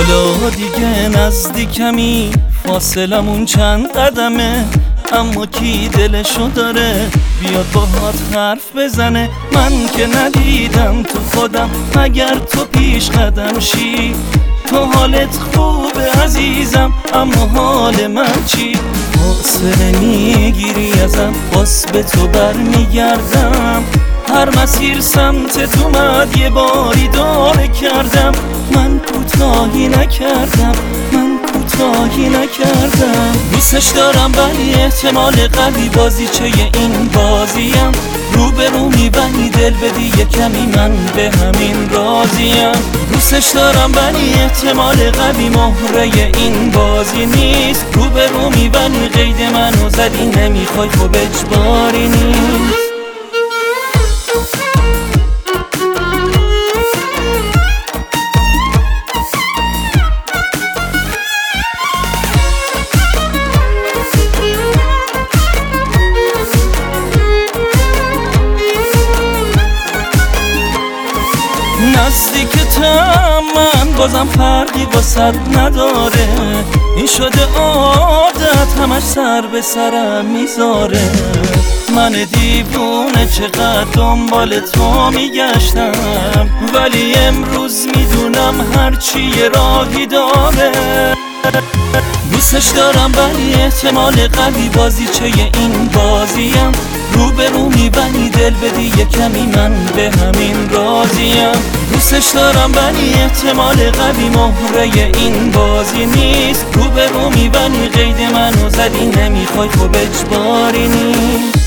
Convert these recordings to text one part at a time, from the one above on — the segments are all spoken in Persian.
حالا دیگه نزدیکمی، فاصلمون چند قدمه، اما کی دلشو داره بیاد باهات حرف بزنه. من که ندیدم تو خودم مگر تو پیش قدم شی. تو حالت خوبه عزیزم اما حال من چی؟ حوصله میگیری ازم باز به تو برمیگردم. هر مسیر سمت تو اومد یه باری داره کردم. من کوتاهی نکردم، من کوتاهی نکردم. دوستش دارم ولی احتمال قوی بازیچه این بازیم. روبرو میبنی دل بدی یه کمی من به همین راضیم. دوستش دارم ولی احتمال قوی مهره این بازی نیست. روبرو میبنی قید منو زدی نمیخوای خب اجباری نیست. نزدیکتم من بازم فرقی واسد نداره. این شده عادت همش سر به سرم میذاره. من دیوونه چقدر دنبال تو میگشتم، ولی امروز میدونم هرچی یه راهی داره. دوستش دارم ولی احتمال قوی بازیچه این بازیم. روبرو میبنی دل بدی یه کمی من به همین راضیم. دوستش دارم ولی احتمال قوی مهره این بازی نیست. روبرو میبنی قید منو زدی نمیخوای خب اجباری نیست.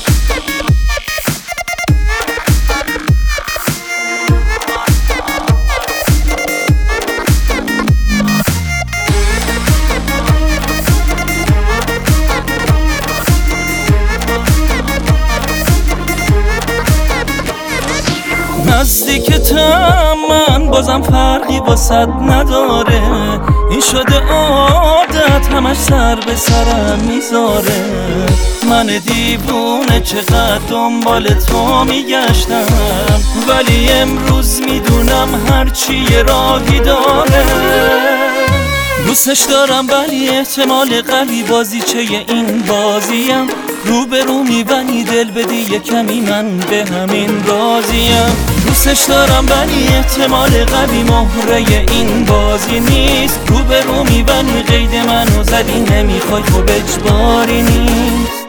نزدیکتم من بازم فرقی واسد نداره. این شده عادت همش سر به سرم میذاره. من دیوونه چقدر دنبال تو میگشتم، ولی امروز میدونم هرچی یه راهی داره. دوستش دارم ولی احتمال قوی بازیچه این بازیم. روبرو میبنی دل بدی یه کمی من به همین راضیم. دوستش دارم ولی احتمال قوی مهره این بازی نیست. روبرو میبنی قید منو زدی نمیخوای خب اجباری نیست.